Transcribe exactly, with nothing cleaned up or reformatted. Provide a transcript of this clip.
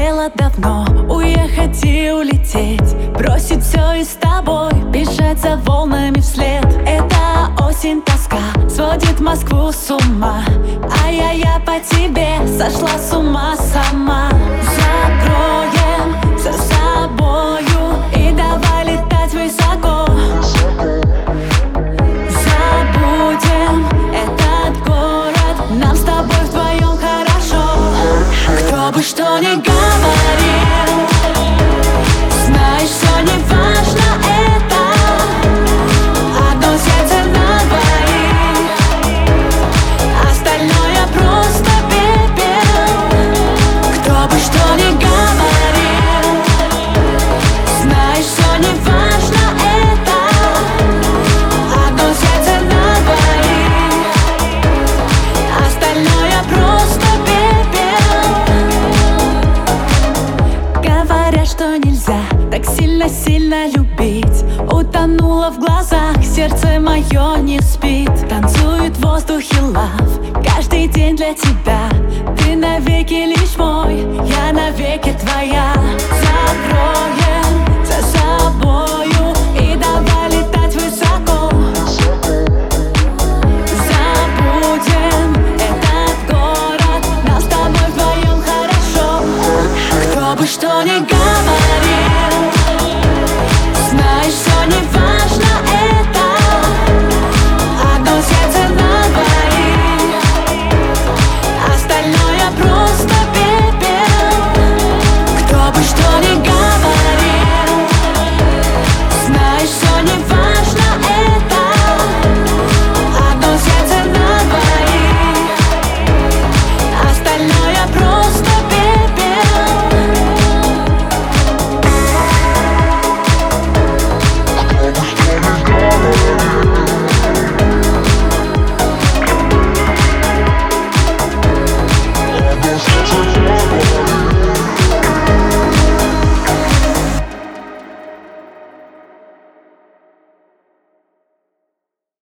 Хотела давно уехать и улететь, бросить все и с тобой бежать за волнами вслед. Эта осень, тоска сводит Москву с ума, а я, я по тебе сошла с ума сама. Закроем за собою и давай летать высоко. Забудем этот город, нам с тобой вдвоем хорошо. Кто бы что ни говорил, знаешь, все не важно, это одно сердце на двоих, остальное просто пепел. Кто бы что ни говорил, знаешь, все не важно, это одно сердце на двоих, остальное просто пепел. Говорят, что нельзя так сильно-сильно любить, утонула в глазах, сердце мое не спит. Танцует в воздухе лав, каждый день для тебя. Ты навеки лишь мой, я навеки твоя. Закроем за собою и давай летать высоко. Забудем этот город, нам с тобой вдвоем хорошо. Кто бы что ни